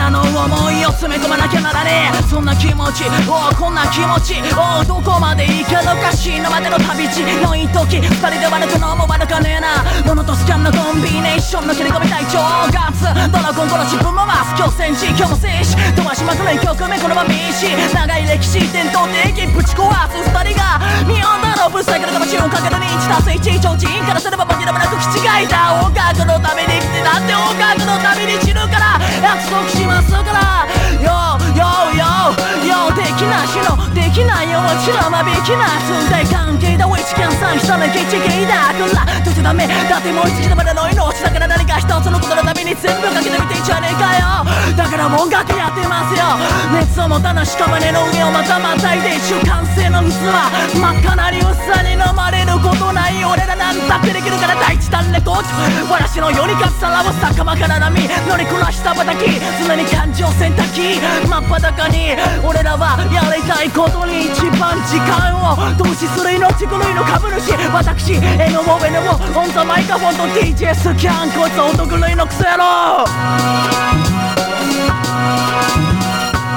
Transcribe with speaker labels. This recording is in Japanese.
Speaker 1: らの思いを詰め込まなきゃならねえ。そんな気持ち、こんな気持ち、どこまで行けるか死ぬまでの旅路のいい時、二人で悪くのも悪かねえな。モノとスキャンのコンビネーションの切り込み隊長ガッツドラゴン殺しぶん回す今日戦士今日も静止飛ばしまくる1曲目このまま民主長い歴史伝統的ぶち壊す二人が日本だろぶっさいから魂をかける認知多数一超人からすれば紛らわなく気違いだ。音楽のために生きてだって音楽のために死ぬから約束しますから。よできなしのできないよちらまびきな存在関係だウィチキャンさん下のケチゲイだくらどっちダメだってもう一度までの命だから何か一つのことのために全部かけてみてんじゃねえかよ。だから音楽やってますよ。熱を持たな屍の上をまたまたいで一瞬完成の水は真っ赤な流さに飲まれることない俺らなんだってできるから第一弾レコードわらしのようにかっさらを酒場から波乗りこなしたばたき常に感情洗濯機真っ裸に俺らはやりたいことに一番時間を投資する命狂いの株主私NONOオンザマイクフォンと DJ スキャンこいつ男類のクソ野郎。